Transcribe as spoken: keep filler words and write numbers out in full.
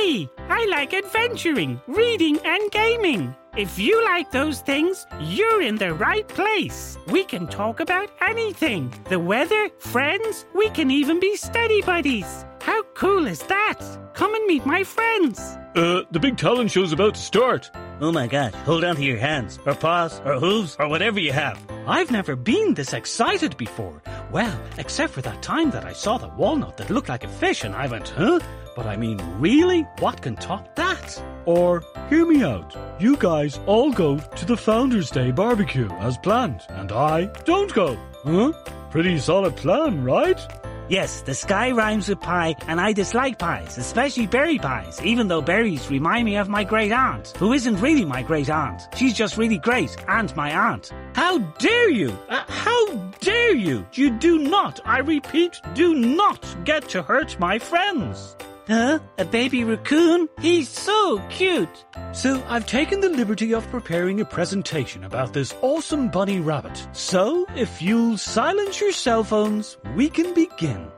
Me, I like adventuring, reading, and gaming. If you like those things, you're in the right place. We can talk about anything. The weather, friends, we can even be study buddies. How cool is that? Come and meet my friends. Uh, the big talent show's about to start. Oh my god, hold on to your hands, or paws, or hooves, or whatever you have. I've never been this excited before. Well, except for that time that I saw the walnut that looked like a fish and I went, huh? But I mean, really? What can top that? Or, hear me out. You guys all go to the Founders Day barbecue as planned, and I don't go. Huh? Pretty solid plan, right? Yes, the sky rhymes with pie, and I dislike pies, especially berry pies, even though berries remind me of my great aunt, who isn't really my great aunt. She's just really great, and my aunt. How dare you? Uh, how dare you? You do not, I repeat, do not get to hurt my friends. Huh? A baby raccoon? He's so cute. So I've taken the liberty of preparing a presentation about this awesome bunny rabbit. So if you'll silence your cell phones, we can begin.